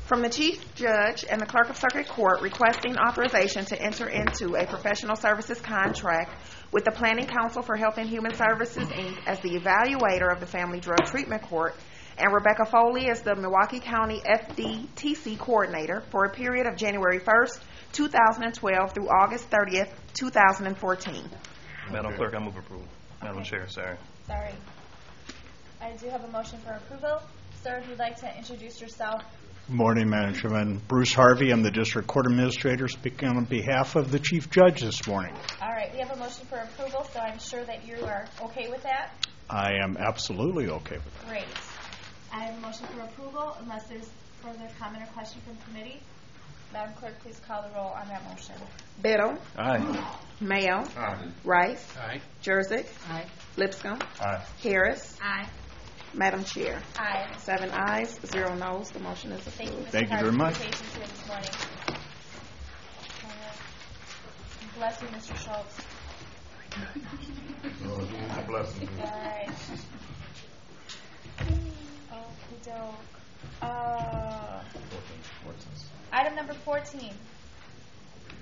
From the Chief Judge and the Clerk of Circuit Court requesting authorization to enter into a professional services contract with the Planning Council for Health and Human Services, Inc. as the evaluator of the Family Drug Treatment Court, and Rebecca Foley as the Milwaukee County FDTC Coordinator for a period of January 1st, 2012 through August 30th, 2014. Madam Clerk, I move approval. Madam Chair, sorry. I do have a motion for approval. Sir, if you'd like to introduce yourself. Good morning, Madam Chairman. Bruce Harvey. I'm the District Court Administrator speaking on behalf of the Chief Judge this morning. All right, we have a motion for approval, so I'm sure that you are okay with that. I am absolutely okay with that. Great. I have a motion for approval unless there's further comment or question from committee. Madam Clerk, please call the roll on that motion. Biddle. Aye. Mayo. Aye. Rice. Aye. Jersick. Aye. Lipscomb. Aye. Harris. Aye. Madam Chair. Aye. 7 ayes, 0 noes. The motion is Thank you, approved. Mr. Thank you Harvey, very much. for your patience here this morning. Bless you, Mr. Schultz. Bless you. All right. Item number 14,